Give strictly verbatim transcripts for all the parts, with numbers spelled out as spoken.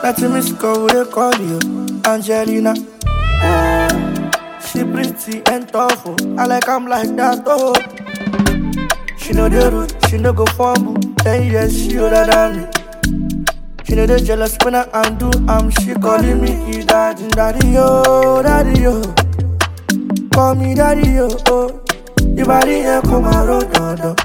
Let me go, they call you Angelina. Oh, she pretty and tough. Oh. I like I'm like that, oh. She know the root, she know go fumble. Ten years she older than me. She know the jealous when I undo. I'm she calling me daddy, daddy yo, daddy yo. Call me daddy yo, oh. Your body here come a road, do,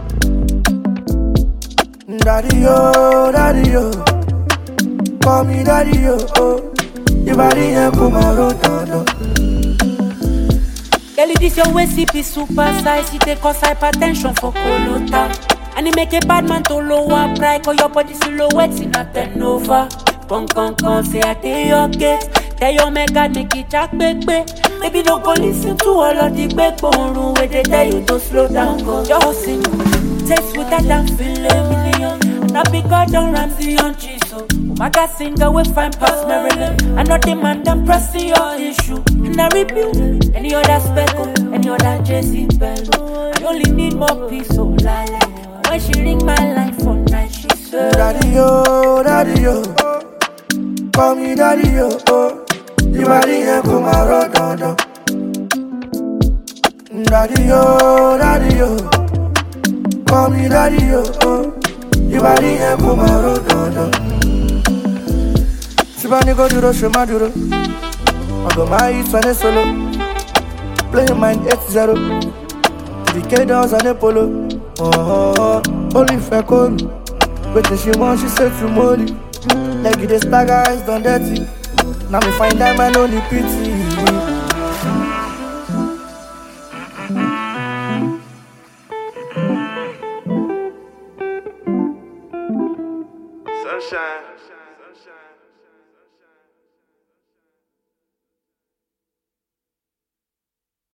daddy yo, daddy yo. Call me daddy yo, oh. Your body here come a road, do. Girl, this your way, C P super size. It take cause hypertension for Colota. And it make a bad man to lower pride. Cause your body silhouette in a ten over. Come, come, come, say I tell your gate. Tell your mega make it jack back back. Maybe don't go listen to all of the backbone room where they tell you to slow down. Go just sing. Taste with that damn feeling million. And I be God on Ramsey on Chiso. Umaga singer we find past Maryland. I know the man them pressing your issue. And I rebuke any other speckle, any other Jezebel. I only need more peace, so lale. When she ring my line for night, she said, daddy yo, daddy yo. Call me daddy yo, oh. Your body here come a road, do, daddy yo, daddy yo. Call me daddy yo, oh. Your body here come a road, do. Shibani go duro, shima duro. I go my hits on a solo. Play mine eight zero. The K downs on the polo. Oh, oh, oh. Only if I call me. Wait till she want, she said to Molly. Like the stagger eyes done dirty. Now me find that man only pity.